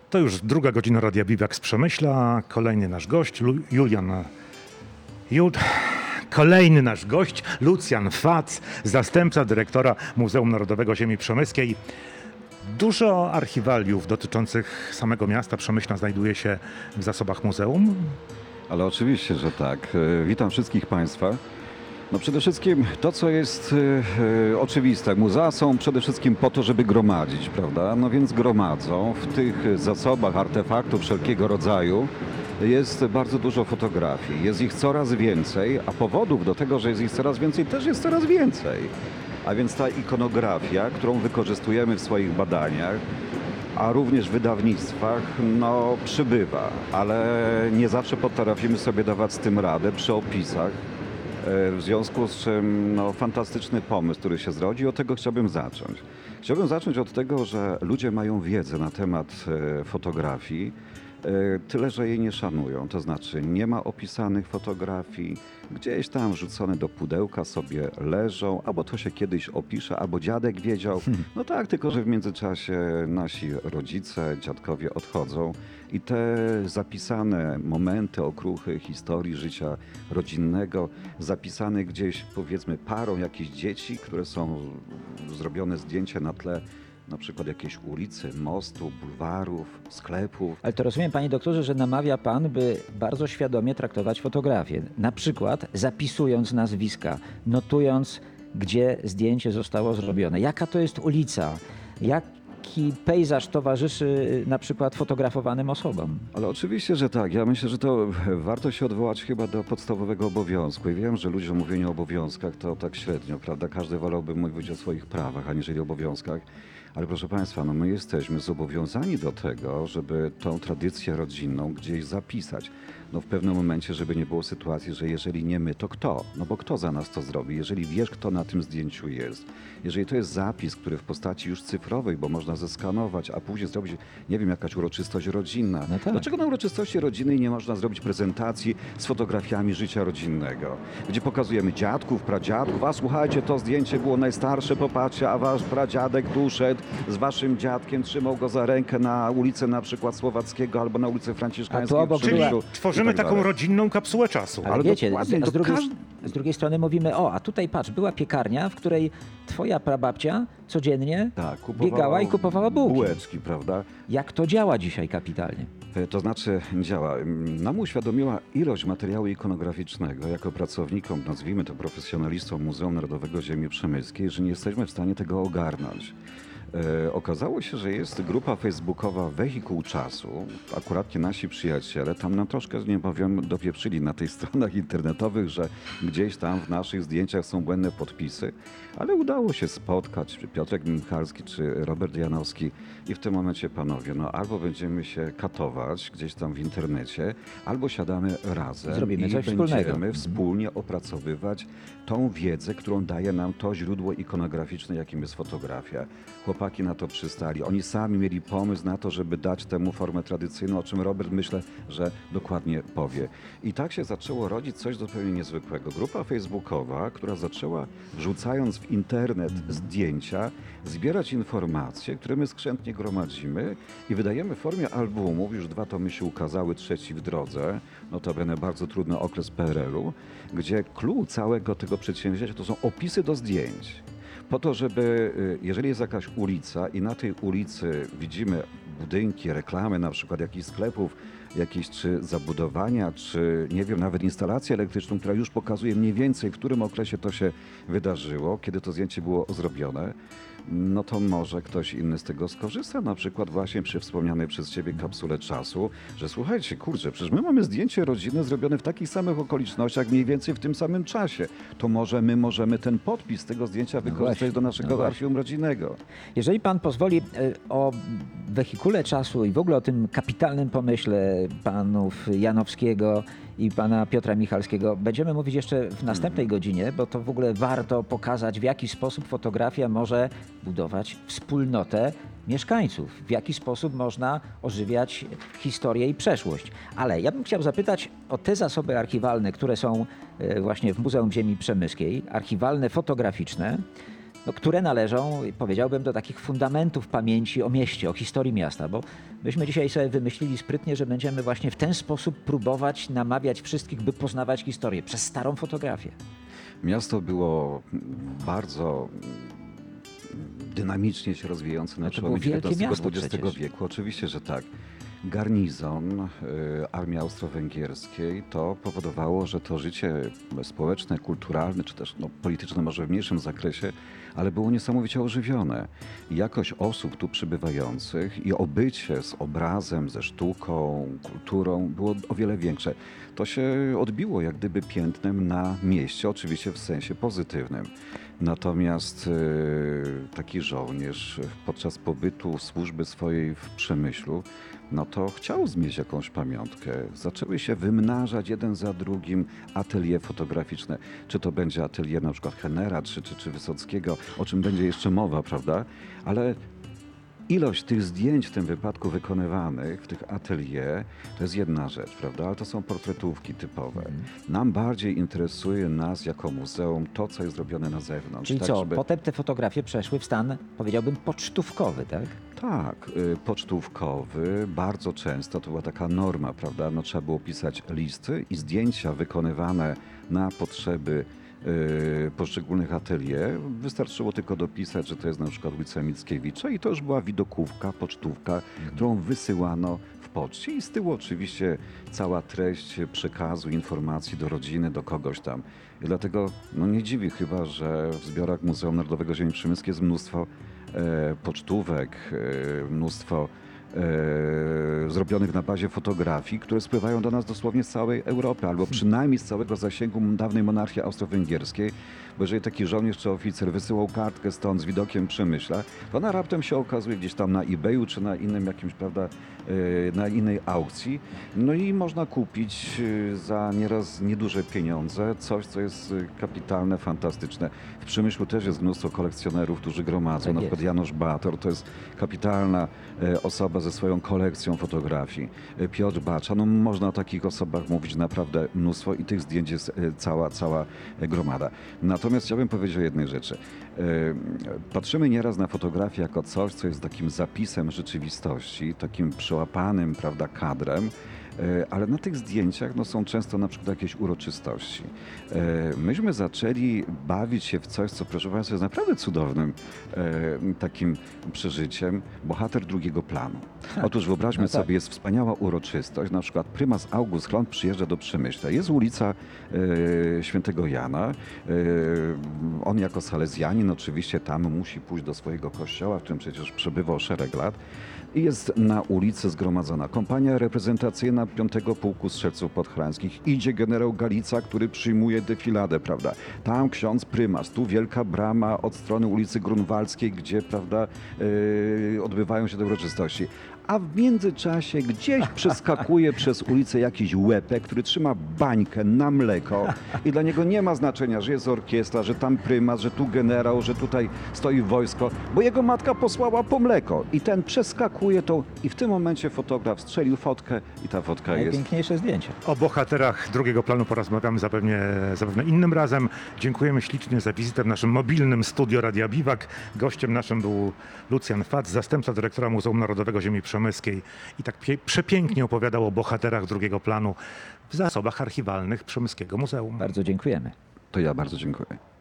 To już druga godzina Radia Biwak z Przemyśla. Kolejny nasz gość, kolejny nasz gość, Lucjan Fac, zastępca dyrektora Muzeum Narodowego Ziemi Przemyskiej. Dużo archiwaliów dotyczących samego miasta Przemyśla znajduje się w zasobach muzeum. Ale oczywiście, że tak. Witam wszystkich Państwa. No przede wszystkim to, co jest oczywiste. Muzea są przede wszystkim po to, żeby gromadzić, prawda? No więc gromadzą. W tych zasobach artefaktów wszelkiego rodzaju jest bardzo dużo fotografii. Jest ich coraz więcej, a powodów do tego, że jest ich coraz więcej, też jest coraz więcej. A więc ta ikonografia, którą wykorzystujemy w swoich badaniach, a również w wydawnictwach, no przybywa, ale nie zawsze potrafimy sobie dawać z tym radę przy opisach. W związku z czym no, fantastyczny pomysł, który się zrodził, od tego chciałbym zacząć. Chciałbym zacząć od tego, że ludzie mają wiedzę na temat fotografii, tyle, że jej nie szanują. To znaczy nie ma opisanych fotografii, gdzieś tam wrzucone do pudełka sobie leżą, albo to się kiedyś opisze, albo dziadek wiedział. No tak, tylko że w międzyczasie nasi rodzice, dziadkowie odchodzą i te zapisane momenty, okruchy historii życia rodzinnego, zapisane gdzieś powiedzmy parą jakichś dzieci, które są zrobione zdjęcie na tle na przykład jakiejś ulicy, mostu, bulwarów, sklepów. Ale to rozumiem, panie doktorze, że namawia pan, by bardzo świadomie traktować fotografię. Na przykład zapisując nazwiska, notując, gdzie zdjęcie zostało zrobione. Jaka to jest ulica? Jaki pejzaż towarzyszy na przykład fotografowanym osobom? Ale oczywiście, że tak. Ja myślę, że to warto się odwołać chyba do podstawowego obowiązku. I wiem, że ludziom mówienie o obowiązkach to tak średnio, prawda? Każdy wolałby mówić o swoich prawach, aniżeli obowiązkach. Ale proszę Państwa, no my jesteśmy zobowiązani do tego, żeby tą tradycję rodzinną gdzieś zapisać. No w pewnym momencie, żeby nie było sytuacji, że jeżeli nie my, to kto? No bo kto za nas to zrobi? Jeżeli wiesz, kto na tym zdjęciu jest, jeżeli to jest zapis, który w postaci już cyfrowej, bo można zeskanować, a później zrobić, nie wiem, jakaś uroczystość rodzinna. No tak. Dlaczego na uroczystości rodzinnej nie można zrobić prezentacji z fotografiami życia rodzinnego? Gdzie pokazujemy dziadków, pradziadków, a słuchajcie, to zdjęcie było najstarsze, popatrzcie, a wasz pradziadek tu szedł z waszym dziadkiem, trzymał go za rękę na ulicy na przykład Słowackiego albo na ulicy Franciszkańskiej. A tu obok w Przemyślu była- i Tworzymy tak taką dalej. rodzinną kapsułę czasu. Ale Ale wiecie, dokładnie, z to drugiej strony mówimy, a tutaj patrz, była piekarnia, w której twoja prababcia codziennie Tak, biegała i kupowała bułki. bułeczki, prawda? Jak to działa dzisiaj kapitalnie? To znaczy działa. Nam uświadomiła ilość materiału ikonograficznego jako pracownikom, nazwijmy to profesjonalistom Muzeum Narodowego Ziemi Przemyskiej, że nie jesteśmy w stanie tego ogarnąć. Okazało się, że jest grupa facebookowa Wehikuł Czasu, akurat nasi przyjaciele, tam nam troszkę, nie powiem, dopieprzyli na tych stronach internetowych, że gdzieś tam w naszych zdjęciach są błędne podpisy, ale udało się spotkać, czy Piotrek Michalski, czy Robert Janowski i w tym momencie, panowie, no albo będziemy się katować gdzieś tam w internecie, albo siadamy razem Zrobimy i coś będziemy wspólnego. wspólnie opracowywać tą wiedzę, którą daje nam to źródło ikonograficzne, jakim jest fotografia. Chłopaki na to przystali. Oni sami mieli pomysł na to, żeby dać temu formę tradycyjną, o czym Robert myślę, że dokładnie powie. I tak się zaczęło rodzić coś zupełnie niezwykłego. Grupa facebookowa, która zaczęła wrzucając w internet zdjęcia, zbierać informacje, które my skrzętnie gromadzimy i wydajemy w formie albumów. Już 2 tomy się ukazały, 3 w drodze. Notabene bardzo trudny okres PRL-u, gdzie clou całego tego przedsięwzięcia to są opisy do zdjęć. Po to, żeby, jeżeli jest jakaś ulica i na tej ulicy widzimy budynki, reklamy na przykład jakichś sklepów, jakieś czy zabudowania, czy nie wiem, nawet instalację elektryczną, która już pokazuje mniej więcej, w którym okresie to się wydarzyło, kiedy to zdjęcie było zrobione, no to może ktoś inny z tego skorzysta, na przykład właśnie przy wspomnianej przez Ciebie kapsule czasu, że słuchajcie, kurczę, przecież my mamy zdjęcie rodziny zrobione w takich samych okolicznościach, mniej więcej w tym samym czasie. To może my możemy ten podpis tego zdjęcia wykorzystać właśnie, do naszego no właśnie. archiwum rodzinnego. Jeżeli pan pozwoli, o wehikule czasu i w ogóle o tym kapitalnym pomyśle panów Janowskiego i pana Piotra Michalskiego będziemy mówić jeszcze w następnej godzinie, bo to w ogóle warto pokazać, w jaki sposób fotografia może budować wspólnotę mieszkańców, w jaki sposób można ożywiać historię i przeszłość. Ale ja bym chciał zapytać o te zasoby archiwalne, które są właśnie w Muzeum Ziemi Przemyskiej, archiwalne, fotograficzne. no, które należą, powiedziałbym, do takich fundamentów pamięci o mieście, o historii miasta, bo myśmy dzisiaj sobie wymyślili sprytnie, że będziemy właśnie w ten sposób próbować namawiać wszystkich, by poznawać historię przez starą fotografię. Miasto było bardzo dynamicznie się rozwijające na No to było przełomie wielkie miasto XIX-XX przecież. wieku. Oczywiście, że tak. Garnizon armii austro-węgierskiej to powodowało, że to życie społeczne, kulturalne, czy też polityczne może w mniejszym zakresie, ale było niesamowicie ożywione. I jakość osób tu przybywających i obycie z obrazem, ze sztuką, kulturą było o wiele większe. To się odbiło jak gdyby piętnem na mieście, oczywiście w sensie pozytywnym. Natomiast taki żołnierz podczas pobytu służby swojej w Przemyślu, no to chciał zmieść jakąś pamiątkę. Zaczęły się wymnażać jeden za drugim atelier fotograficzne. Czy to będzie atelier na przykład Hennera, czy Wysockiego, o czym będzie jeszcze mowa, prawda? Ale ilość tych zdjęć w tym wypadku wykonywanych w tych atelier to jest jedna rzecz, prawda? Ale to są portretówki typowe. Nam bardziej interesuje nas jako muzeum to, co jest zrobione na zewnątrz. Czyli tak, co, żeby- potem te fotografie przeszły w stan, powiedziałbym, pocztówkowy, tak? Tak, pocztówkowy, bardzo często to była taka norma, prawda? No, trzeba było pisać listy i zdjęcia wykonywane na potrzeby poszczególnych atelier. Wystarczyło tylko dopisać, że to jest na przykład ulica Mickiewicza i to już była widokówka, pocztówka, którą wysyłano w poczcie i z tyłu oczywiście cała treść przekazu, informacji do rodziny, do kogoś tam. I dlatego nie dziwi chyba, że w zbiorach Muzeum Narodowego Ziemi Przemyskiej jest mnóstwo pocztówek, mnóstwo zrobionych na bazie fotografii, które spływają do nas dosłownie z całej Europy, albo przynajmniej z całego zasięgu dawnej monarchii austro-węgierskiej, bo jeżeli taki żołnierz czy oficer wysyłał kartkę stąd z widokiem Przemyśla, to ona raptem się okazuje gdzieś tam na eBayu, czy na innym jakimś, prawda, na innej aukcji. No i można kupić za nieraz nieduże pieniądze coś, co jest kapitalne, fantastyczne. W Przemyślu też jest mnóstwo kolekcjonerów, którzy gromadzą. Tak Na przykład jest. Janusz Bator to jest kapitalna osoba ze swoją kolekcją fotografii. Piotr Bacza, no można o takich osobach mówić naprawdę mnóstwo i tych zdjęć jest cała gromada. Natomiast chciałbym powiedzieć o jednej rzeczy. Patrzymy nieraz na fotografię jako coś, co jest takim zapisem rzeczywistości, takim przełapanym, prawda, kadrem, ale na tych zdjęciach są często na przykład jakieś uroczystości. Myśmy zaczęli bawić się w coś, co proszę Państwa jest naprawdę cudownym takim przeżyciem, bohater drugiego planu. Otóż wyobraźmy no tak. sobie, jest wspaniała uroczystość, na przykład prymas August Hlond przyjeżdża do Przemyśla. Jest ulica Świętego Jana. On jako salezjanin oczywiście tam musi pójść do swojego kościoła, w którym przecież przebywał szereg lat. I jest na ulicy zgromadzona kompania reprezentacyjna 5. Pułku Strzelców Podhalańskich. Idzie generał Galica, który przyjmuje defiladę, prawda? Tam ksiądz prymas, tu wielka brama od strony ulicy Grunwaldzkiej, gdzie, prawda, odbywają się te uroczystości. A w międzyczasie gdzieś przeskakuje przez ulicę jakiś łepek, który trzyma bańkę na mleko i dla niego nie ma znaczenia, że jest orkiestra, że tam prymas, że tu generał, że tutaj stoi wojsko, bo jego matka posłała po mleko i ten przeskakuje to i w tym momencie fotograf strzelił fotkę i ta fotka jest. Najpiękniejsze zdjęcie. O bohaterach drugiego planu porozmawiamy zapewne innym razem. Dziękujemy ślicznie za wizytę w naszym mobilnym studio Radia Biwak. Gościem naszym był Lucjan Fac, zastępca dyrektora Muzeum Narodowego Ziemi Przemyskiej i tak przepięknie opowiadał o bohaterach drugiego planu w zasobach archiwalnych Przemyskiego Muzeum. Bardzo dziękujemy. To ja bardzo dziękuję.